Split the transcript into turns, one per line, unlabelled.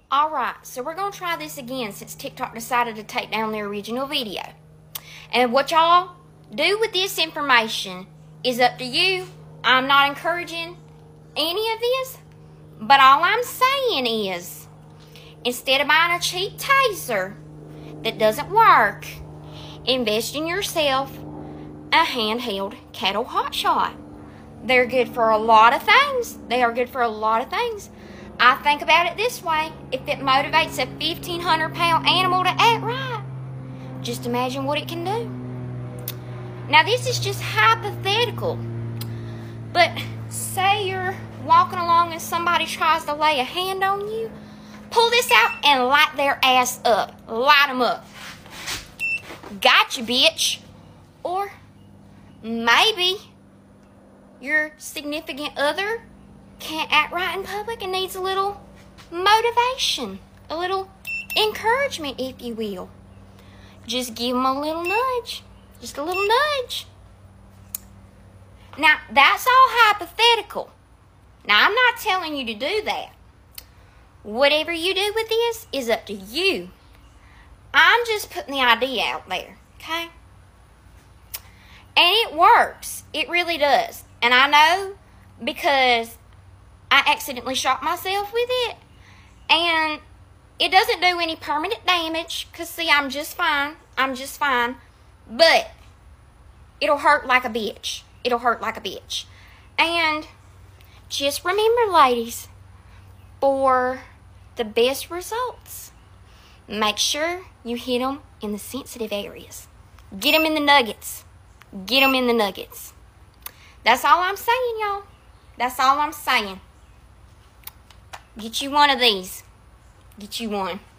Alright, so we're going to try this again since TikTok decided to take down their original video. And what y'all do with this information is up to you. I'm not encouraging any of this, but all I'm saying is, instead of buying a cheap taser that doesn't work, invest in yourself a handheld cattle hotshot. They're good for a lot of things. They are good for a lot of things. I think about it this way. If it motivates a 1,500-pound animal to act right, just imagine what it can do. Now, this is just hypothetical. But say you're walking along and somebody tries to lay a hand on you. Pull this out and light their ass up. Light them up. Gotcha, bitch. Or maybe your significant other can't act right in public and needs a little motivation, a little encouragement, if you will. Just give them a little nudge. Just a little nudge. Now, that's all hypothetical. Now, I'm not telling you to do that. Whatever you do with this is up to you. I'm just putting the idea out there, okay? And it works. It really does. And I know because I accidentally shot myself with it. And it doesn't do any permanent damage. Because, see, I'm just fine. I'm just fine. But it'll hurt like a bitch. It'll hurt like a bitch. And just remember, ladies, for the best results, make sure you hit them in the sensitive areas. Get them in the nuggets. Get them in the nuggets. That's all I'm saying, y'all. That's all I'm saying. Get you one of these. Get you one.